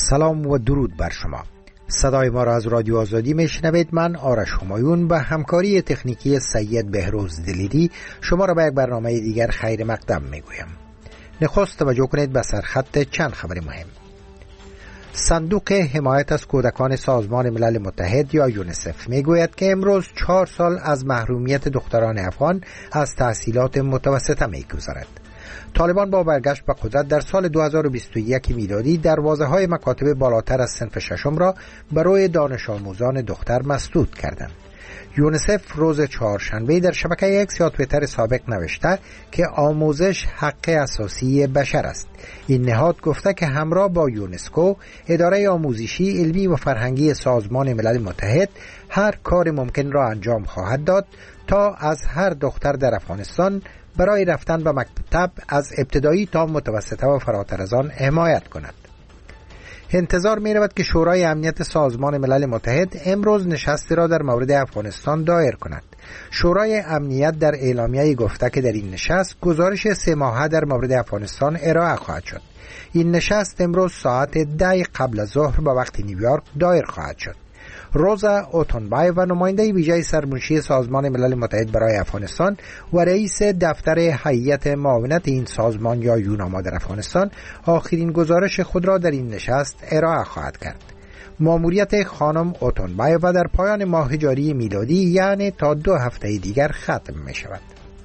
سلام و درود بر شما. صدای ما را از رادیو آزادی میشنوید. من آرش همایون به همکاری تکنیکی سید بهروز دلیری شما را به یک برنامه دیگر خیر مقدم میگویم. نخست توجه کنید به سرخط چند خبر مهم. صندوق حمایت از کودکان سازمان ملل متحد یا یونیسف میگوید که امروز 4 سال از محرومیت دختران افغان از تحصیلات متوسطه میگذرد. طالبان با برگشت به قدرت در سال 2021 میلادی دروازه‌های مکاتب بالاتر از صنف ششم را برای دانش آموزان دختر مسدود کردند. یونیسف روز چهارشنبه در شبکه اکس یا توییتر سابق نوشته که آموزش حق اساسی بشر است. این نهاد گفته که همراه با یونسکو، اداره آموزشی، علمی و فرهنگی سازمان ملل متحد هر کار ممکن را انجام خواهد داد تا از هر دختر در افغانستان برای رفتن به مکتب از ابتدایی تا متوسطه و فراتر از آن حمایت کند. انتظار می رود که شورای امنیت سازمان ملل متحد امروز نشستی را در مورد افغانستان دایر کند. شورای امنیت در اعلامیه گفته که در این نشست گزارش 3 ماهه در مورد افغانستان ارائه خواهد شد. این نشست امروز ساعت 10 قبل از ظهر به وقت نیویورک دایر خواهد شد. روزا اوتونبای و نماینده ویژه سرمنشی سازمان ملل متحد برای افغانستان و رئیس دفتر هیئت معاونت این سازمان یا یوناما در افغانستان آخرین گزارش خود را در این نشست ارائه خواهد کرد. ماموریت خانم اوتونبای و در پایان ماه جاری میلادی یعنی تا 2 هفته دیگر ختم می شود.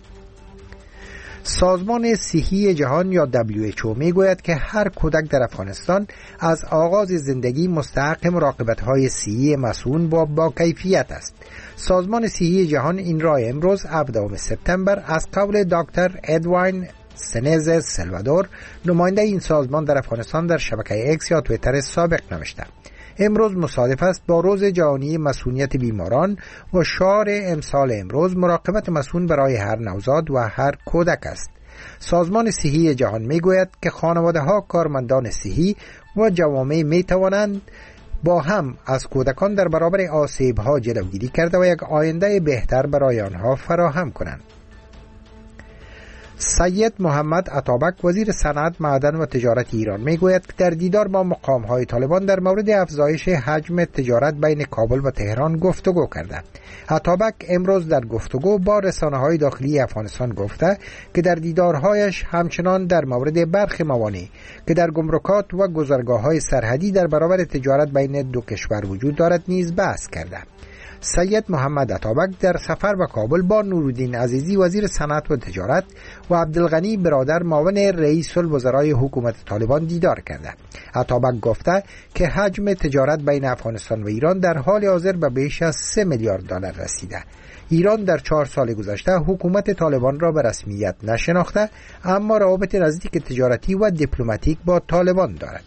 سازمان صحی جهان یا WHO میگوید که هر کودک در افغانستان از آغاز زندگی مستحق مراقبت‌های صحی مسئول و با کیفیت است. سازمان صحی جهان این را امروز 17 سپتامبر از قول دکتر ادوین سنز سلوادور، نماینده این سازمان در افغانستان، در شبکه اکس یا توییتر سابق نوشته. امروز مصادف است با روز جهانی مسئولیت بیماران و شعار امسال امروز مراقبت مسئول برای هر نوزاد و هر کودک است. سازمان صحی جهان میگوید که خانواده‌ها، کارمندان صحی و جوامع میتوانند با هم از کودکان در برابر آسیب‌ها جلوگیری کرده و یک آینده بهتر برای آنها فراهم کنند. سید محمد عطابک وزیر صنعت، معدن و تجارت ایران میگوید که در دیدار با مقام‌های طالبان در مورد افزایش حجم تجارت بین کابل و تهران گفتگو کرده. عطابک امروز در گفتگو با رسانه‌های داخلی افغانستان گفته که در دیدارهایش همچنان در مورد برخی موانع که در گمرکات و گذرگاه‌های سرحدی در برابر تجارت بین دو کشور وجود دارد نیز بحث کرده. سید محمد عطابک در سفر به کابل با نورالدین عزیزی وزیر صنعت و تجارت و عبدالغنی برادر معاون رئیس الوزرای حکومت طالبان دیدار کرده. عطابک گفته که حجم تجارت بین افغانستان و ایران در حال حاضر به بیش از 3 میلیارد دلار رسیده. ایران در 4 سال گذشته حکومت طالبان را به رسمیت نشناخته، اما روابط نزدیک تجارتی و دیپلماتیک با طالبان دارد.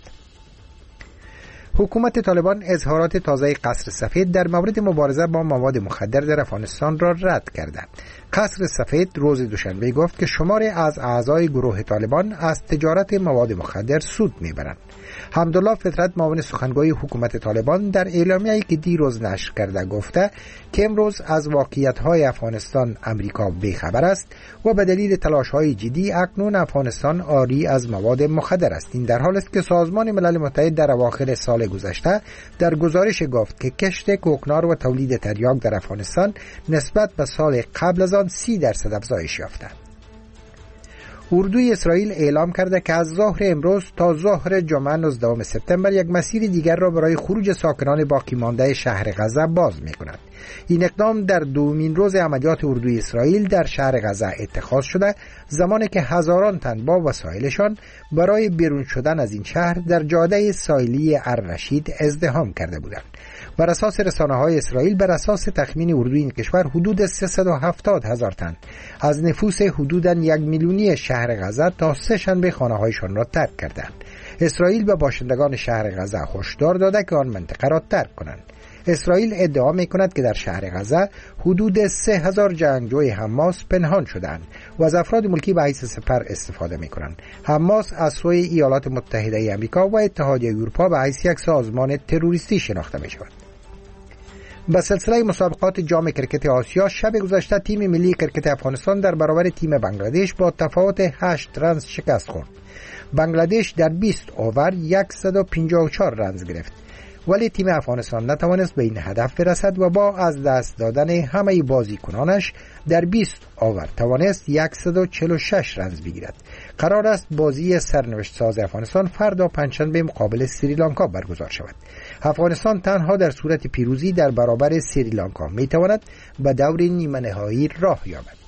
حکومت طالبان اظهارات تازه قصر سفید در مورد مبارزه با مواد مخدر در افغانستان را رد کرده. قصر سفید روز دوشنبه گفت که شماری از اعضای گروه طالبان از تجارت مواد مخدر سود میبرند. حمدالله فطرت، معاون سخنگوی حکومت طالبان، در اعلامیه‌ای که دیروز نشر کرده گفته که امروز از واقعیت‌های افغانستان امریکا بیخبر است و به دلیل تلاش‌های جدی اکنون افغانستان عاری از مواد مخدر است. این در حالی است که سازمان ملل متحد در اواخر سال گذشته در گزارش گفت که کشت کوکنار و تولید تریاک در افغانستان نسبت به سال قبل از آن 30% افزایش یافته. اردوی اسرائیل اعلام کرده که از ظهر امروز تا ظهر جمعه 19 سپتامبر یک مسیر دیگر را برای خروج ساکنان باقی مانده شهر غزه باز می‌کند. این اقدام در دومین روز عملیات اردوی اسرائیل در شهر غزه اتخاذ شده، زمانی که هزاران تن با وسایلشان برای بیرون شدن از این شهر در جاده ساحلی الرشید ازدحام کرده بودند. بر اساس رسانه‌های اسرائیل، بر اساس تخمین اردوی این کشور، حدود 370,000 تن از نفوس حدوداً 1 میلیونی شهر غزه تا 3 شنبه خانه‌هایشان را ترک کردند. اسرائیل به باشندگان شهر غزه هشدار داده که آن منطقه را ترک کنند. اسرائیل ادعا می‌کند که در شهر غزه حدود 3000 جنگجوی حماس پنهان شده‌اند و از افراد ملکی به حیث سپر استفاده می‌کنند. حماس از سوی ایالات متحده آمریکا و اتحادیه اروپا به حیث یک سازمان تروریستی شناخته می‌شود. به سلسله مسابقات جام کرکت آسیا شب گذشته تیم ملی کرکت افغانستان در برابر تیم بنگلادش با تفاوت 8 رنز شکست خورد. بنگلادش در 20 اوور 154 رنز گرفت، ولی تیم افغانستان نتوانست به این هدف برسد و با از دست دادن همه بازیکنانش در 20 اوور توانست 146 رنز بگیرد. قرار است بازی سرنوشت ساز افغانستان فردا پنجشنبه مقابل سریلانکا برگزار شود. افغانستان تنها در صورت پیروزی در برابر سریلانکا می تواند به دور نیمه نهایی راه یابد.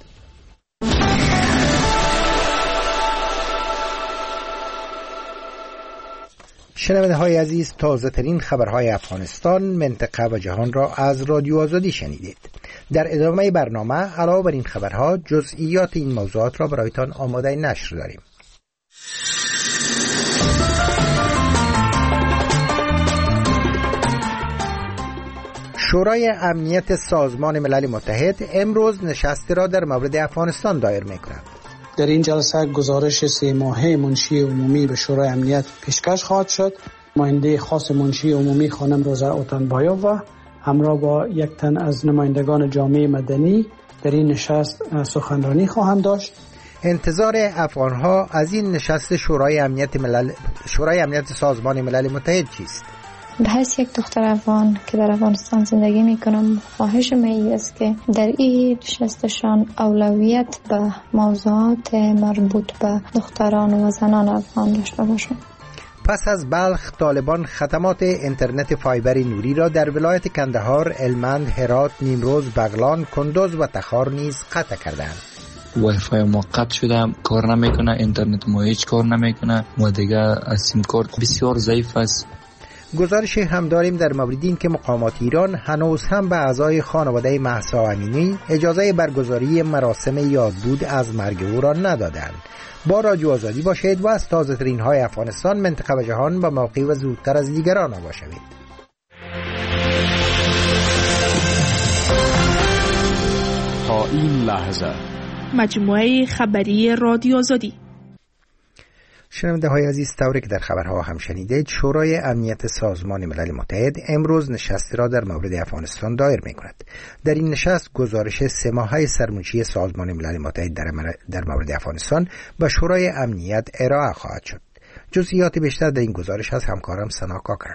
شنونده های عزیز، تازه ترین خبرهای افغانستان، منطقه و جهان را از رادیو آزادی شنیدید. در ادامه برنامه علاوه بر این خبرها جزئیات این موضوعات را برایتان آماده نشر داریم. شورای امنیت سازمان ملل متحد امروز نشستی را در مورد افغانستان دایر می‌کند. در این جلسه گزارش 3 ماهه منشی عمومی به شورای امنیت پیشکش خواهد شد. نماینده خاص منشی عمومی خانم روزا اوتانبایووا همراه با یک تن از نمایندگان جامعه مدنی در این نشست سخنرانی خواهند داشت. انتظار افغان‌ها از این نشست شورای امنیت سازمان ملل متحد چیست؟ به حیث یک دختر افغان که در افغانستان زندگی میکنم، خواهش من است که در این نشستشان اولویت به موضوعات مربوط به دختران و زنان افغان داشته باشند. پس از بلخ، طالبان خدمات اینترنت فایبر نوری را در ولایت کندهار، هلمند، هرات، نیمروز، بغلان، کندوز و تخار نیز قطع کردند. وای فای ما قطع شده، کار نمیکنه، اینترنت ما هیچ کار نمیکنه و دیگه از سیم کارت بسیار ضعیف است. گزارش هم داریم در مورد این که مقامات ایران هنوز هم به اعضای خانواده مهسا امینی اجازه برگزاری مراسم یادبود از مرگ او را ندادند. با رادیو آزادی باشید و از تازه ترین های افغانستان، منطقه و جهان با موقع و زودتر از دیگران آگاه شوید. تا این لحظه مجموعه خبری رادیو آزادی. شنونده های عزیز، طوری که در خبرها هم شنیدید، شورای امنیت سازمان ملل متحد امروز نشستی را در مورد افغانستان دایر می کند. در این نشست گزارش 3 ماهه سرمنشی سازمان ملل متحد در مورد افغانستان به شورای امنیت ارائه خواهد شد. جزئیات بیشتر در این گزارش از همکارم سنا کاکر.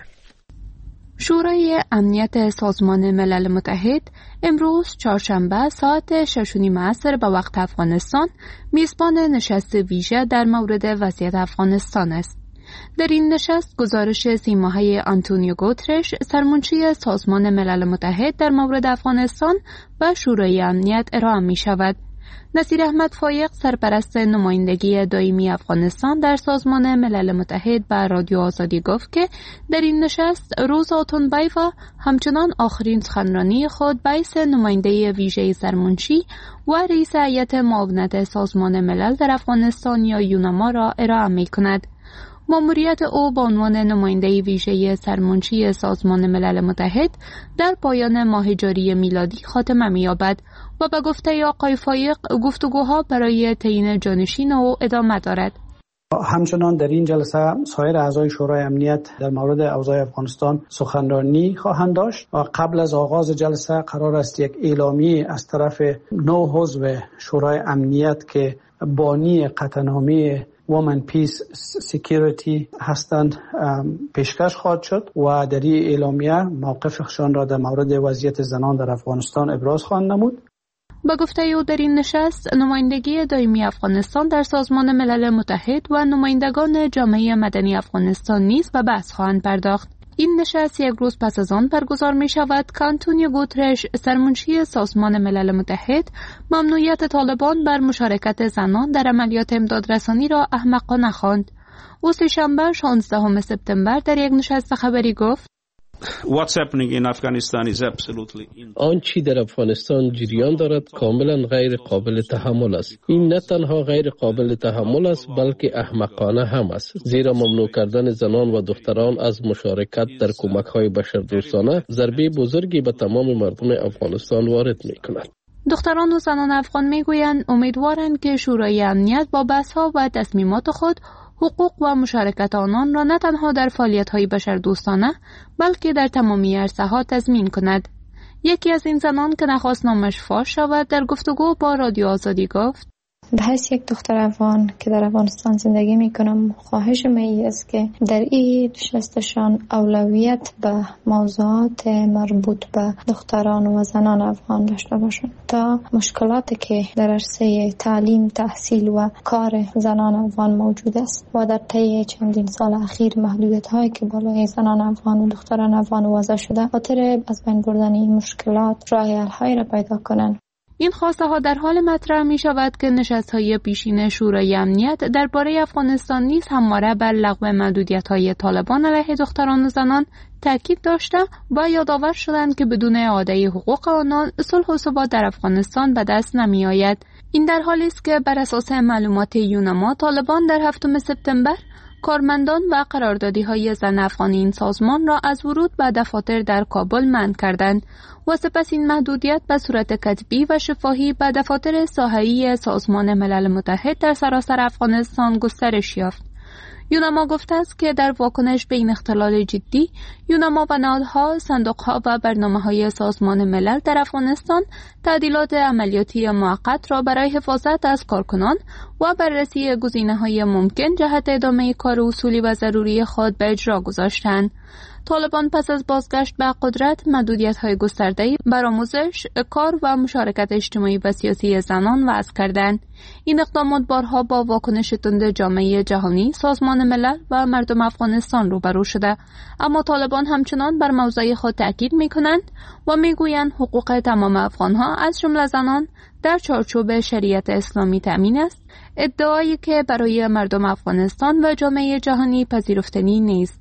شورای امنیت سازمان ملل متحد امروز چهارشنبه ساعت 6:30 عصر به وقت افغانستان میزبان نشست ویژه در مورد وضعیت افغانستان است. در این نشست گزارش 3 ماهه آنتونیو گوترش، سرمنشی سازمان ملل متحد در مورد افغانستان و شورای امنیت ارائه می شود. نصیر احمد فایق، سرپرست نمایندگی دائمی افغانستان در سازمان ملل متحد، به رادیو آزادی گفت که در این نشست روزا اوتانبایووا همچنان آخرین سخنرانی خود بایس نماینده ویژه سرمنشی و رئیس هیئت معاونت سازمان ملل در افغانستان یا یونما را ارائه می کند. ماموریت او به عنوان نماینده ویژه سرمنشی سازمان ملل متحد در پایان ماه جاری میلادی خاتمه می‌یابد و به گفته آقای فایق گفتگوها برای تعیین جانشین او ادامه دارد. همچنان در این جلسه سایر اعضای شورای امنیت در مورد اوضاع افغانستان سخنرانی خواهند داشت و قبل از آغاز جلسه قرار است یک اعلامیه از طرف 9 عضو شورای امنیت که بانی قطعنامه Women Peace Security هستند پیشکش خواهد شد و در این اعلامیه موقفشان را در مورد وضعیت زنان در افغانستان ابراز خواهند نمود. با گفته او در این نشست نمایندگی دائمی افغانستان در سازمان ملل متحد و نمایندگان جامعه مدنی افغانستان نیز به بحث خواهند پرداخت. این نشست یک روز پس از آن برگزار می شود که آنتونیو گوترش، سرمنشی سازمان ملل متحد، ممنوعیت طالبان بر مشارکت زنان در عملیات امدادرسانی را احمقانه خواند. او سه‌شنبه 16 سپتامبر در یک نشست خبری گفت: آنچه در افغانستان جریان دارد کاملا غیر قابل تحمل است. این نه تنها غیر قابل تحمل است بلکه احمقانه هم است، زیرا ممنوع کردن زنان و دختران از مشارکت در کمک‌های بشردوستانه ضربه بزرگی به تمام مردم افغانستان وارد می‌کند. دختران و زنان افغان میگویند امیدوارند که شورای امنیت با بحث‌ها و تصمیمات خود حقوق و مشارکت آنان را نه تنها در فعالیت‌های بشردوستانه بلکه در تمامی عرصه‌ها تضمین کند. یکی از این زنان که نخواست نامش فاش شود در گفتگو با رادیو آزادی گفت: به حیث یک دختر افغان که در افغانستان زندگی میکنم، خواهش من است که در این نشستشان اولویت به موضوعات مربوط به دختران و زنان افغان داشته باشند تا مشکلاتی که در عرصه تعلیم، تحصیل و کار زنان افغان موجود است و در طی چندین سال اخیر محدودیت هایی که بالای زنان افغان و دختران افغان وضع شده، خاطر از بین بردن این مشکلات راه حل هایی را پیدا کنند. این خواسته ها در حال مطرح می شود که نشست‌های پیشین شورای امنیت درباره افغانستان نیز همواره بر لغو محدودیت‌های طالبان علیه دختران و زنان تاکید داشته و یادآور شدند که بدون اعاده حقوق آنان صلح و ثبات در افغانستان به دست نمی آید. این در حالی است که بر اساس معلومات یونما، طالبان در 7 سپتامبر کارمندان و قراردادی‌های زن افغان این سازمان را از ورود به دفاتر در کابل منع کردند و سپس این محدودیت به صورت کتبی و شفاهی به دفاتر ساحه‌ای سازمان ملل متحد در سراسر افغانستان گسترش یافت. یونما گفته است که در واکنش به این اختلال جدی، یونما و نهادها، صندوق‌ها و برنامه‌های سازمان ملل در افغانستان تعدیلات عملیاتی موقت را برای حفاظت از کارکنان و بررسی گزینه‌های ممکن جهت ادامه کار اصولی و ضروری خود به اجرا گذاشتند. طالبان پس از بازگشت به قدرت محدودیت‌های گسترده‌ای بر آموزش، کار و مشارکت اجتماعی و سیاسی زنان وضع کردند. این اقدامات بارها با واکنش تند جامعه جهانی، سازمان ملل و مردم افغانستان روبرو شده، اما طالبان همچنان بر موضع خود تاکید می‌کنند و می‌گویند حقوق تمام افغان‌ها از جمله زنان در چارچوب شریعت اسلامی تامین است، ادعایی که برای مردم افغانستان و جامعه جهانی پذیرفتنی نیست.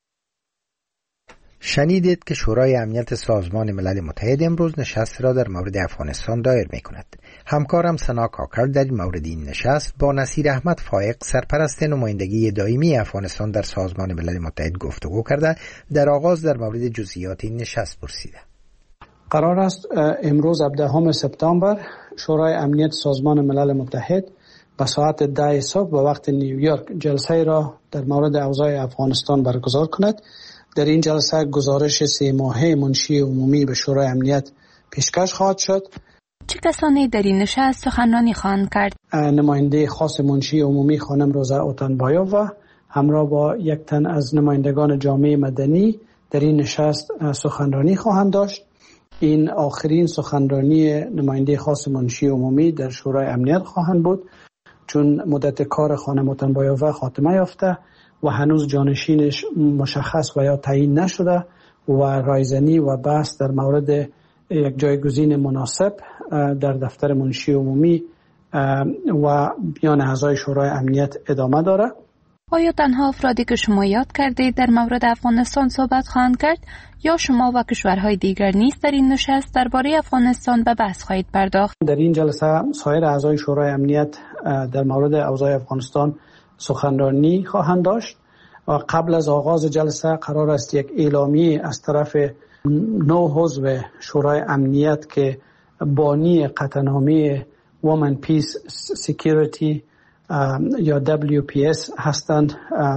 شنیدید که شورای امنیت سازمان ملل متحد امروز نشست را در مورد افغانستان دایر می کند. همکارم سنا کاکر در مورد این نشست با نصیر احمد فائق، سرپرست نمایندگی دائمی افغانستان در سازمان ملل متحد گفتگو کرده. در آغاز در مورد جزئیات این نشست پرسیده. قرار است امروز 17 سپتامبر شورای امنیت سازمان ملل متحد به ساعت 10 صبح به وقت نیویورک جلسه را در مورد اوضاع افغانستان برگزار کند. در این جلسه گزارش 3 ماهه منشی عمومی به شورای امنیت پیشکش خواهد شد. چه کسانی در این نشست سخنرانی خواهند کرد؟ نماینده خاص منشی عمومی خانم روزا اوتانبایووا همراه با یک تن از نمایندگان جامعه مدنی در این نشست سخنرانی خواهند داشت. این آخرین سخنرانی نماینده خاص منشی عمومی در شورای امنیت خواهند بود، چون مدت کار خانم اوتانبایووا خاتمه یافته و هنوز جانشینش مشخص و یا تعیین نشده و رایزنی و بحث در مورد یک جایگزین مناسب در دفتر منشی عمومی و میان اعضای شورای امنیت ادامه داره. آیا تنها افرادی که شما یاد کردید در مورد افغانستان صحبت خواهند کرد یا شما و کشورهای دیگر نیز در این نشست درباره افغانستان به بحث خواهید پرداخت؟ در این جلسه سایر اعضای شورای امنیت در مورد اوضاع افغانستان سخنرانی خواهند داشت و قبل از آغاز جلسه قرار است یک اعلامیه از طرف 9 عضو شورای امنیت که بانی قطعنامه Women Peace Security یا WPS هستند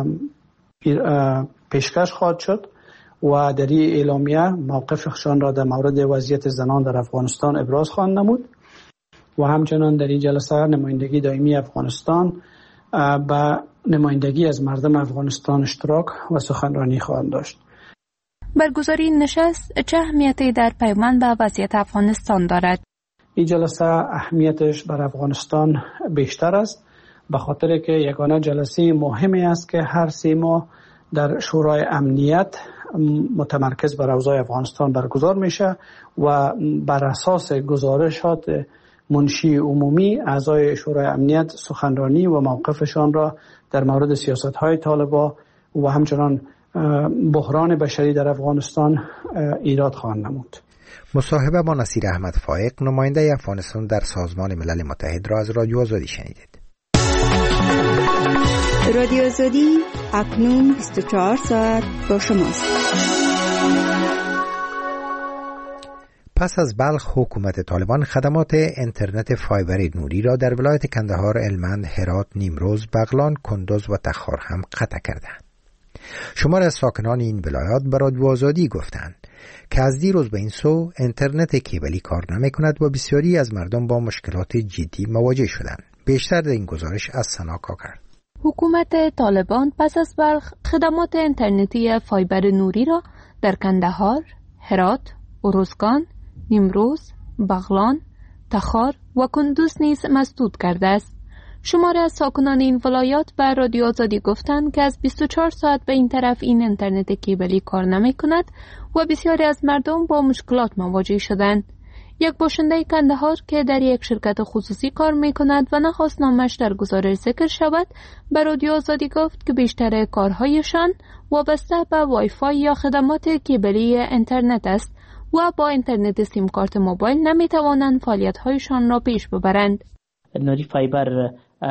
پیشکش خواهد شد و در این اعلامیه موقفشان را در مورد وضعیت زنان در افغانستان ابراز خواهند نمود و همچنان در این جلسه نمایندگی دائمی افغانستان با نمایندگی از مردم افغانستان اشتراک و سخنرانی خواهند داشت. برگزاری این نشست چه اهمیتی در پیوند به وضعیت افغانستان دارد؟ این جلسه اهمیتش بر افغانستان بیشتر است، به خاطر که یگانه جلسه مهمی است که هر 3 ماه در شورای امنیت متمرکز بر اوضاع افغانستان برگزار میشه و بر اساس گزارشات منشی عمومی اعضای شورای امنیت سخنرانی و موقفشان را در مورد سیاست‌های طالبان و همچنان بحران بشری در افغانستان ایراد خواهند نمود. مصاحبه با نصیر احمد فائق، نماینده افغانستان در سازمان ملل متحد را از رادیو آزادی شنیدید. رادیو آزادی اکنون 24 ساعت با شماست. پس از بلخ، حکومت طالبان خدمات اینترنت فایبر نوری را در ولایت کندهار، هلمند، هرات، نیمروز، بغلان، کندوز و تخار هم قطع کردند. شمار از ساکنان این ولایات به رادیو آزادی گفتند که از دیروز به این سو اینترنت کیبلی کار نمی کند و بسیاری از مردم با مشکلات جدی مواجه شدند. بیشتر در این گزارش از سنا کاکر. حکومت طالبان پس از بلخ خدمات اینترنتی فایبر نوری را در کندهار، هرات، ارزگان، نیمروز، بغلان، تخار و کندوز نیز مسدود کرده است. شماری از ساکنان این ولایات به رادیو آزادی گفتند که از 24 ساعت به این طرف این اینترنت کیبلی کار نمی کند و بسیاری از مردم با مشکلات مواجه شدند. یک باشنده کندهار که در یک شرکت خصوصی کار می کند و نخواست نامش در گزارش ذکر شود، به رادیو آزادی گفت که بیشتر کارهایشان وابسته به وای فای یا خدمات کیبلی اینترنت است و با اینترنت سیم کارت موبایل نمی توانند فعالیت‌هایشان را پیش ببرند. نوری فایبر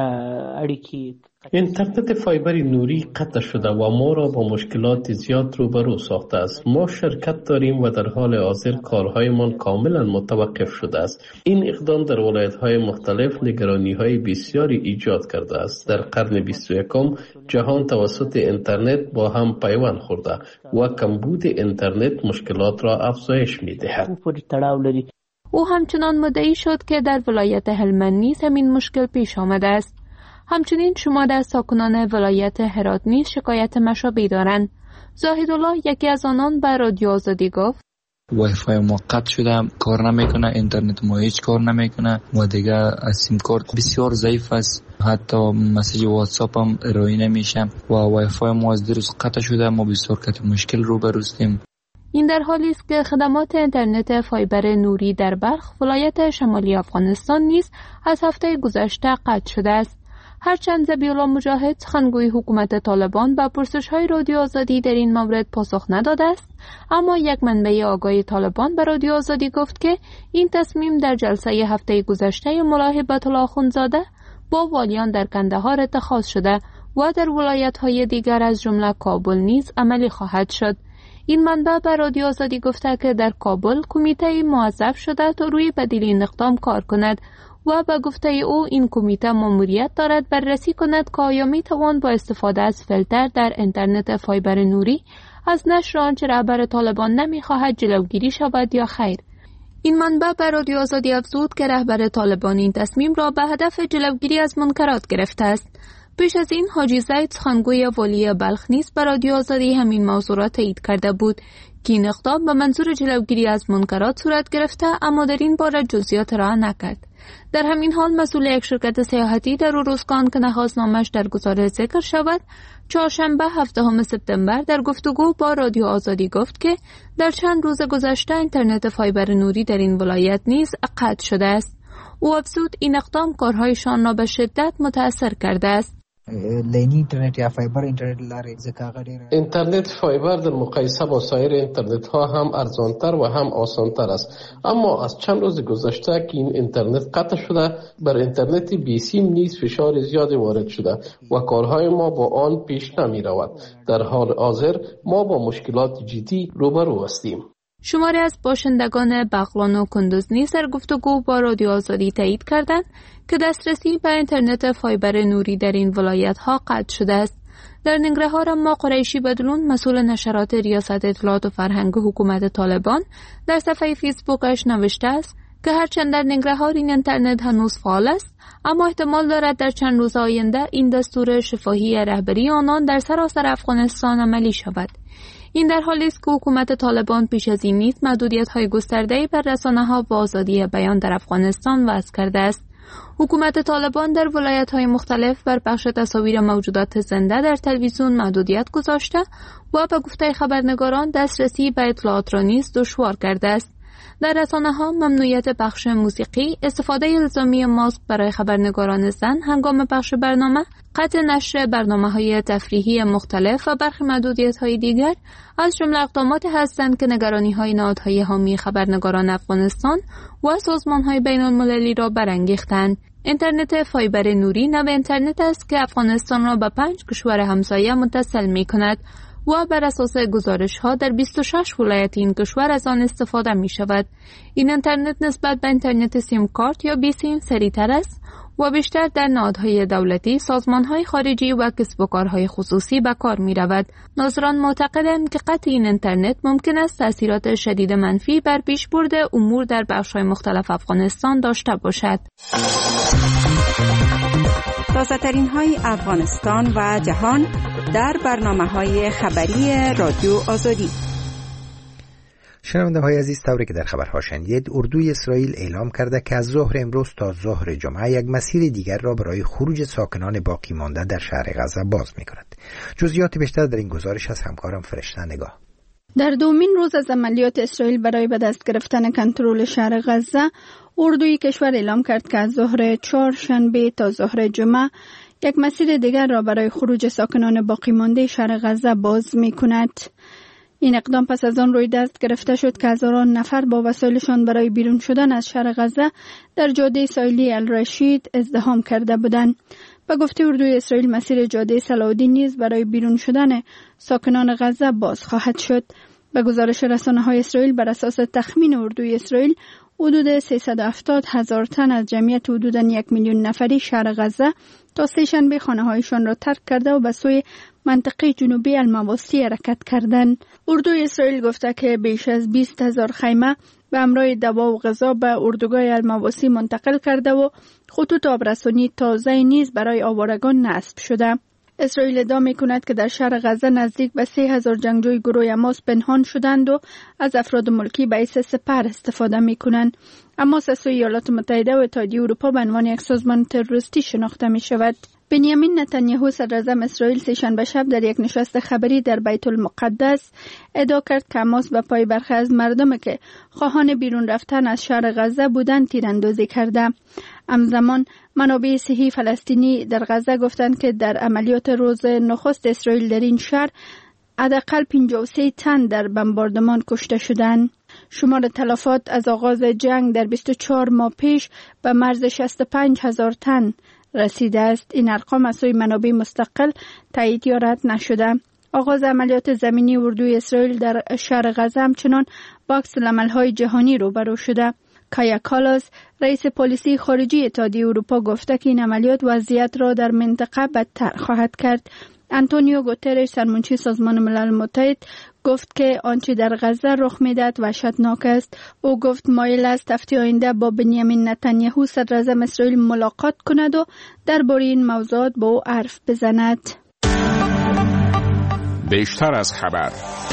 اینترنت فایبر نوری قطع شده و ما را با مشکلات زیاد روبرو ساخته است. ما شرکت داریم و در حال حاضر کارهایمان کاملا متوقف شده است. این اقدام در ولایت‌های مختلف نگرانی‌های بسیاری ایجاد کرده است. در قرن 21 جهان توسط اینترنت با هم پیوند خورده و کمبود اینترنت مشکلات را افزایش می‌دهد. او همچنان مدعی شد که در ولایت هلمند نیز همین مشکل پیش آمده است. همچنین شماری از ساکنان ولایت هرات نیز شکایت مشابهی دارند. زاهدالله یکی از آنان به رادیو آزادی گفت وای فای ما قطع شده، کار نمیکنه، اینترنت ما هیچ کار نمیکنه و دیگه از سیم کارت بسیار ضعیف است، حتی مسیج واتساپ هم ارائه نمیشه و وای فای ما از دیروز قطع شده. ما بسیار مشکل روبروستیم. این در حالی است که خدمات اینترنت فایبر نوری در بلخ ولایت شمالی افغانستان نیز از هفته گذشته قطع شده است. هرچند ذبیح‌الله مجاهد سخنگوی حکومت طالبان به پرسش‌های رادیو آزادی در این مورد پاسخ نداده است، اما یک منبع آگاهی طالبان به رادیو آزادی گفت که این تصمیم در جلسه هفته گذشته ملا هبت‌الله اخوندزاده با والیان در کندهار اتخاذ شده و در ولایت‌های دیگر از جمله کابل نیز عملی خواهد شد. این منبع به رادیو آزادی گفته که در کابل کمیته موظف شده تا روی بدیل این اقدام کار کند و به گفته او این کمیته مأموریت دارد بررسی کند که آیا می توان با استفاده از فیلتر در اینترنت فایبر نوری از نشر آنچه رهبر طالبان نمی خواهد جلوگیری شود یا خیر. این منبع به رادیو آزادی افزود که رهبر طالبان این تصمیم را به هدف جلوگیری از منکرات گرفته است. پیش از این حاجی زید سخنگوی والی بلخ نیز به رادیو آزادی همین موضوع را تایید کرده بود که این اقدام به منظور جلوگیری از منکرات صورت گرفته، اما در این باره جزئیات را نکرد. در همین حال مسئول یک شرکت سیاحتی در ارزگان که نخواست نامش در گزارش ذکر شود، چهارشنبه 7 سپتامبر در گفتگو با رادیو آزادی گفت که در چند روز گذشته اینترنت فایبر نوری در این ولایت نیز قطع شده است. او افزود این اقدام کارهایشان را به شدت متاثر کرده است. اینترنت یا فایبر اینترنت فایبر در مقایسه با سایر اینترنت ها هم ارزانتر و هم آسانتر است، اما از چند روز گذشته که این اینترنت قطع شده بر اینترنت بی سیم نیز فشار زیادی وارد شده و کارهای ما با آن پیش نمی رود. در حال حاضر ما با مشکلات جدی روبرو هستیم. شماری از باشندگان بغلان و کندوز نیز در گفتگو با رادیو آزادی تایید کردند که دسترسی به اینترنت فایبر نوری در این ولایت ها قطع شده است. در ننگرهار اما قریشی بدلون مسئول نشرات ریاست اطلاعات و فرهنگ حکومت طالبان در صفحه فیسبوکش نوشته است که هرچند در ننگرهار این اینترنت هنوز فعال است، اما احتمال دارد در چند روز آینده این دستور شفاهی رهبری آنان در سراسر افغانستان عملی شود. این در حالی است که حکومت طالبان پیش از این نیز محدودیت‌های گسترده‌ای بر رسانه‌ها و آزادی بیان در افغانستان وضع کرده است. حکومت طالبان در ولایت‌های مختلف بر پخش تصاویر موجودات زنده در تلویزیون محدودیت گذاشته و به گفته خبرنگاران دسترسی به اطلاعات را نیز دشوار کرده است. در رسانه‌ها ممنوعیت پخش موسیقی، استفاده الزامی ماسک برای خبرنگاران زن هنگام پخش برنامه، قطع نشر برنامه‌های تفریحی مختلف و برخی محدودیت‌های دیگر از جمله اقداماتی هستند که نگرانی‌های نهادهای حامی خبرنگاران افغانستان و سازمان‌های بین‌المللی را برانگیختند. اینترنت فایبر نوری نوع اینترنت است که افغانستان را به 5 کشور همسایه متصل می‌کند و بر اساس گزارش‌ها در 26 ولایت این کشور از آن استفاده می‌شود. این اینترنت نسبت به اینترنت سیم کارت یا بی سیم سریع‌تر است و بیشتر در نهادهای دولتی، سازمانهای خارجی و کسب و کارهای خصوصی به کار می رود. ناظران معتقدند که قطع این اینترنت ممکن است تأثیرات شدید منفی بر پیشبرد امور در بخش‌های مختلف افغانستان داشته باشد. تازه‌ترین های افغانستان و جهان در برنامه‌های خبری رادیو آزادی. شنونده های عزیز، طوری که در خبرها شنیدید، اردوی اسرائیل اعلام کرده که از ظهر امروز تا ظهر جمعه یک مسیر دیگر را برای خروج ساکنان باقی مانده در شهر غزه باز می کند. جزئیات بیشتر در این گزارش از همکارم فرشته نگاه. در دومین روز از عملیات اسرائیل برای به دست گرفتن کنترل شهر غزه، اردوی کشور اعلام کرد که از ظهر چهارشنبه تا ظهر جمعه یک مسیر دیگر را برای خروج ساکنان باقی مانده شهر غزه باز می کند. این اقدام پس از آن روی دست گرفته شد که هزاران نفر با وسایلشان برای بیرون شدن از شهر غزه در جاده ساحلی الرشید ازدحام کرده بودند. به گفته اردوی اسرائیل، مسیر جاده صلاح‌الدین نیز برای بیرون شدن ساکنان غزه باز خواهد شد. به گزارش رسانه‌های اسرائیل، بر اساس تخمین اردوی اسرائیل، حدود 370,000 تن از جمعیت حدود 1 میلیون نفری شهر غزه تا سه‌شنبه خانه‌هایشان را ترک کرده و به سوی منطقه جنوبی المواسی حرکت کردند. اردوی اسرائیل گفته که بیش از 20,000 خیمه به همراه دوا و غذا به اردوگاه المواسی منتقل کرده و خطوط آبرسانی تازه نیز برای آوارگان نصب شده. اسرائیل ادعا می‌کند که در شهر غزه نزدیک به 3,000 جنگجوی گروه حماس پنهان شدند و از افراد ملکی به حیث سپر استفاده می‌کنند. حماس از سوی ایالات متحده و اتحادیه اروپا به عنوان یک سازمان تروریستی شناخته می‌شود. بنیامین نتانیاهو صدراعظم اسرائیل سه‌شنبه شب در یک نشست خبری در بیت المقدس ادعا کرد که حماس به پای برخی از مردمی که خواهان بیرون رفتن از شهر غزه بودند تیراندازی کرده. همزمان منابع صحی فلسطینی در غزه گفتند که در عملیات روز نخست اسرائیل در این شهر حداقل 53 تن در بمباردمان کشته شدند. شمار تلفات از آغاز جنگ در 24 ماه پیش به مرز 65,000 تن رسیده است. این ارقام از سوی منابع مستقل تایید یا رد نشده. آغاز عملیات زمینی اردوی اسرائیل در شهر غزه همچنان با عکس‌العمل‌های جهانی روبرو شده. کایا کالاس، رئیس پلیسی خارجی اتحادیه اروپا، گفته که این عملیات وضعیت را در منطقه بدتر خواهد کرد. آنتونیو گوترش، سرمنشی سازمان ملل متحد، گفت که آنچه در غزه رخ می‌دهد وحشتناک است. او گفت مایل است هفته آینده با بنیامین نتانیاهو صدراعظم اسرائیل ملاقات کند و درباره این موضوعات با او حرف بزند. بیشتر از خبر.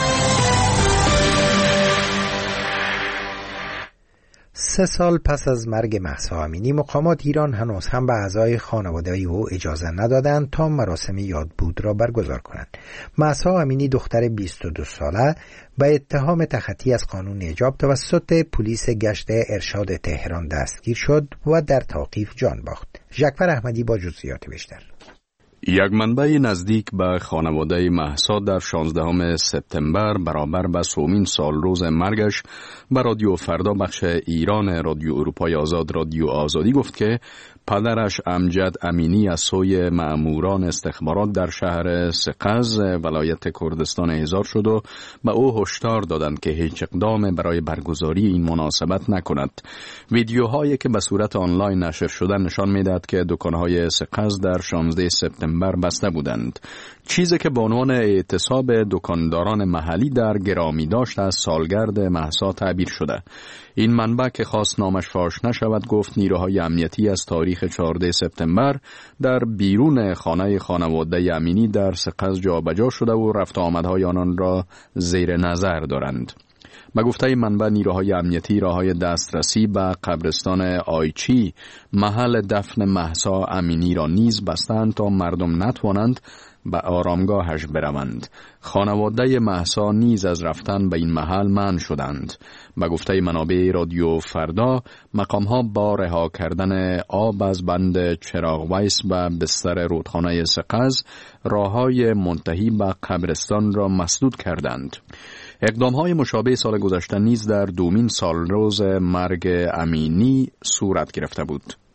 3 سال پس از مرگ مهسا امینی، مقامات ایران هنوز هم به اعضای خانواده او اجازه ندادند تا مراسم یادبود را برگزار کنند. مهسا امینی، دختر 22 ساله، به اتهام تخطی از قانون حجاب توسط پلیس گشت ارشاد تهران دستگیر شد و در توقیف جان باخت. جعفر احمدی با جزئیات بیشتر. یک منبع نزدیک به خانواده مهسا در 16 سپتامبر برابر به 3مین سال روز مرگش به رادیو فردا بخش ایران رادیو اروپای آزاد رادیو آزادی گفت که پدرش امجد امینی از سوی مأموران استخبارات در شهر سقز ولایت کردستان احضار شد و به او هشدار دادند که هیچ اقدام برای برگزاری این مناسبت نکند. ویدیوهایی که به صورت آنلاین نشر شده نشان می‌دهد که دکان‌های سقز در 16 سپتامبر بسته بودند. چیزی که به عنوان اعتصاب دکانداران محلی در گرامی داشت از سالگرد مهسا تعبیر شده. این منبع که خواست نامش فاش نشود گفت نیروهای امنیتی از تاریخ 14 سپتامبر در بیرون خانه خانواده امینی در سقز جابجا شده و رفت آمدهای آنان را زیر نظر دارند. به گفته منبع نیروهای امنیتی راههای دسترسی به قبرستان آیچی محل دفن مهسا امینی را نیز بستند تا مردم نتوانند به آرامگاهش بروند. خانواده مهسا نیز از رفتن به این محل منع شدند. به گفته منابع رادیو فردا، مقام‌ها با رها کردن آب از بند چراغ ویس و بستر رودخانه سقز راههای منتهی به قبرستان را مسدود کردند. اقدام‌های مشابه سال گذشته نیز در 2مین سال روز مرگ امینی صورت گرفته بود.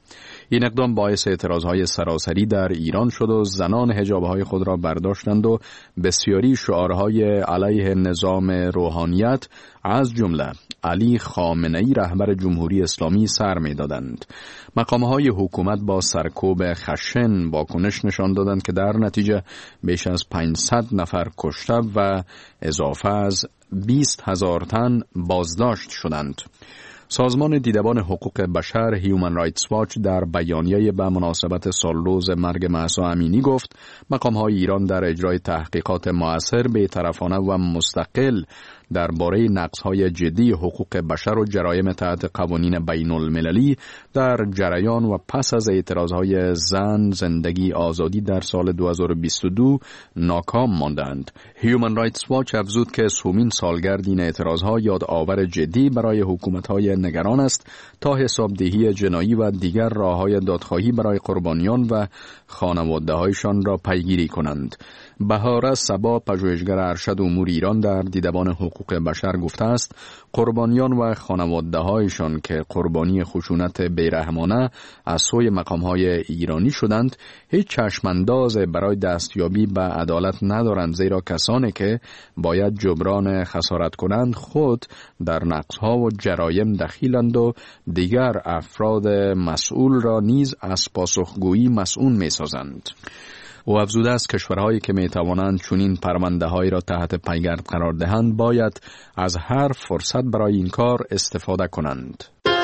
این اقدام باعث اعتراضهای سراسری در ایران شد و زنان حجابهای خود را برداشتند و بسیاری شعارهای علیه نظام روحانیت از جمله علی خامنه‌ای رهبر جمهوری اسلامی سر می‌دادند. مقام‌های حکومت با سرکوب خشن واکنش نشان دادند که در نتیجه بیش از 500 نفر کشته و اضافه از 20,000 تن بازداشت شدند. سازمان دیدبان حقوق بشر هیومن رایتس واچ در بیانیه به مناسبت سالروز مرگ مهسا امینی گفت مقام‌های ایران در اجرای تحقیقات مؤثر، بی‌طرفانه و مستقل درباره نقض‌های جدی حقوق بشر و جرایم تحت قوانین بین المللی در جریان و پس از اعتراضهای زن، زندگی، آزادی در سال 2022 ناکام ماندند. هیومن رایتس واچ افزود که سومین سالگرد این اعتراضها یادآور جدی برای حکومت‌های نگران است تا حسابدهی جنایی و دیگر راه‌های دادخواهی برای قربانیان و خانواده‌هایشان را پیگیری کنند. بهاره صبا، پژوهشگر ارشد امور ایران در دیدبان حقوق بشر گفته است قربانیان و خانواده‌هایشان که قربانی خشونت بیرحمانه از سوی مقام‌های ایرانی شدند هیچ چشمانداز برای دستیابی به عدالت ندارند، زیرا کسانی که باید جبران خسارت کنند خود در نقض‌ها و جرایم دخیلند و دیگر افراد مسئول را نیز از پاسخگویی مسئول می‌سازند. او افزوده است کشورهایی که میتوانند چنین پرونده‌هایی را تحت پیگرد قرار دهند باید از هر فرصت برای این کار استفاده کنند.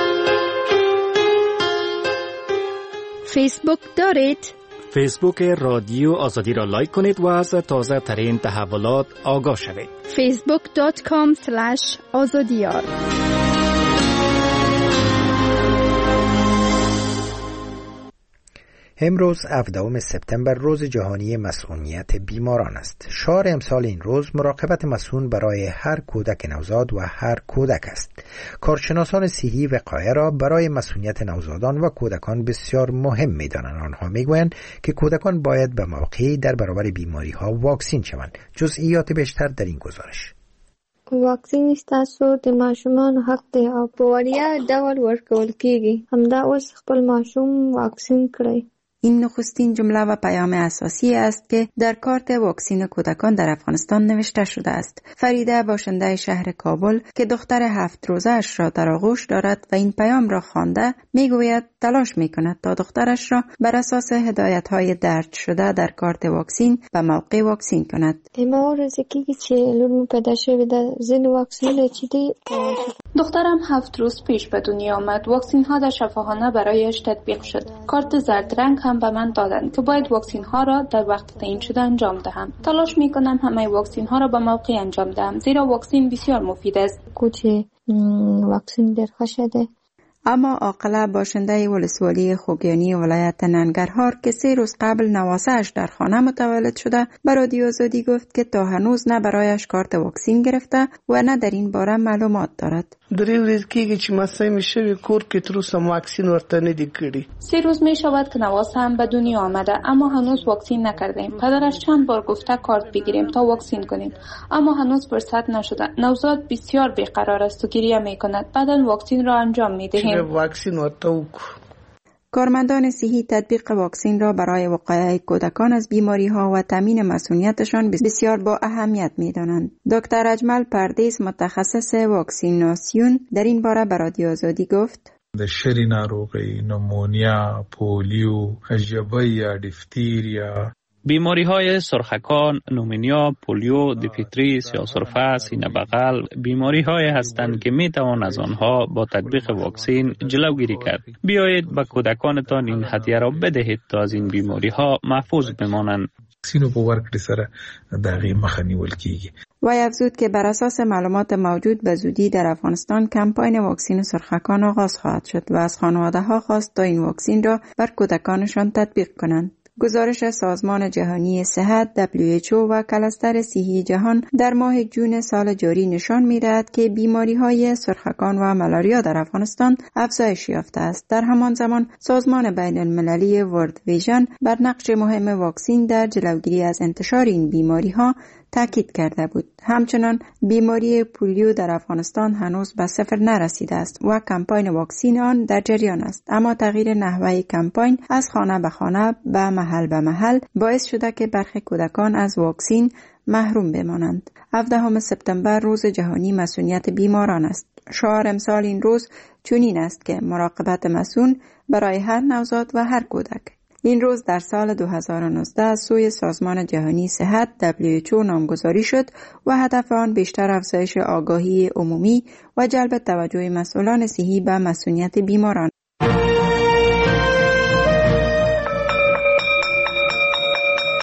فیسبوک دارید؟ فیسبوک رادیو آزادی را لایک کنید و از تازه ترین تحولات آگاه شوید. facebook.com/azadiyar. امروز 17 سپتامبر روز جهانی مسئولیت بیماران است. شعار امسال این روز مراقبت مسئول برای هر کودک نوزاد و هر کودک است. کارشناسان صحی وقایه را برای مسئولیت نوزادان و کودکان بسیار مهم می‌دانند. آنها می‌گویند که کودکان باید به موقع در برابر بیماری‌ها واکسین شوند. جزئیات بیشتر در این گزارش. واکسین ستاسو د ماشومان حق دی او په وړیا ډول ورکول کیږي. همدا اوس خپل ماشوم واکسین کړئ. این نخستین جمله و پیام اساسی است که در کارت واکسین کودکان در افغانستان نوشته شده است. فریده باشنده شهر کابل که دختر 7 روزه‌اش را در آغوش دارد و این پیام را خوانده میگوید تلاش میکند تا دخترش را بر اساس هدایت‌های درج شده در کارت واکسین به موقع واکسین کند. ما ورزکی چې لور پیدا شوی د زین واکسین چې دی. دخترم 7 روز پیش به دنیا آمد. واکسین ها در شفاخانه برایش تطبیق شد. کارت زرد رنگ هم به من دادند که باید واکسین ها را در وقت تعیین شده انجام دهم. تلاش می کنم همه واکسین ها را به موقع انجام دهم زیرا واکسین بسیار مفید است. کوچه واکسین در خشده. اما عاقله باشنده ولسوالی خوگیانی ولایت ننگرهار که 3 روز قبل نواسه‌اش در خانه متولد شده به رادیو آزادی گفت که تا هنوز نه برایش کارت واکسین گرفته و نه در این باره معلومات دارد. 3 ورځې کېږي چې ماسه مې شوی کور کې تر اوسه واکسین ورته نه دی کړی. 3 روز می شود که نواسم به دنیا آمده اما هنوز واکسین نکردیم. پدرش چند بار گفته کارت بگیریم تا واکسین کنیم اما هنوز فرصت نشده. نوزاد بسیار بیقرار است و گریه میکند. بعداً واکسین را انجام میدهیم. واکسین ورته وکړو. کارمندان صحی تطبیق واکسین را برای وقایع کودکان از بیماری‌ها و تامین مسئولیتشان بسیار با اهمیت می‌دانند. دکتر اجمل پردیس متخصص واکسیناسیون در این باره به رادیو آزادی گفت: د شری ناروغی، نمونیا، پولیو، ژبه یا دیفتریا، بیماری‌های سرخکان، نومونیا، پولیو، دیفتری، سیاه‌سرفه، سینه بغل بیماری‌های هستند که می‌توان از آنها با تطبیق واکسین جلوگیری کرد. بیایید به کودکانتان این هدیه را بدهید تا از این بیماری‌ها محفوظ بمانند. واکسینو په ورکړې سره د هغې مخه نیول کیږي. وی افزود که بر اساس معلومات موجود به زودی در افغانستان کمپاین واکسین سرخکان آغاز خواهد شد و از خانواده‌ها خواست تا این واکسین را بر کودکانشان تطبیق کنند. گزارش سازمان جهانی صحت WHO و کلستر صحی جهان در ماه جون سال جاری نشان می‌دهد که بیماری‌های سرخکان و ملاریا در افغانستان افزایش یافته است. در همان زمان سازمان بین المللی ورلد ویژن بر نقش مهم واکسین در جلوگیری از انتشار این بیماری‌ها تاکید کرده بود. همچنان بیماری پولیو در افغانستان هنوز به صفر نرسیده است و کمپاین واکسین آن در جریان است، اما تغییر نحوه کمپاین از خانه به خانه به محل به محل باعث شده که برخی کودکان از واکسین محروم بمانند. 17 سپتامبر روز جهانی مسئولیت بیماران است. شعار امسال این روز چنین است که مراقبت مسئول برای هر نوزاد و هر کودک. این روز در سال 2019 از سوی سازمان جهانی صحت WHO نامگذاری شد و هدف آن بیشتر افزایش آگاهی عمومی و جلب توجه مسئولان صحی به مسئولیت بیماران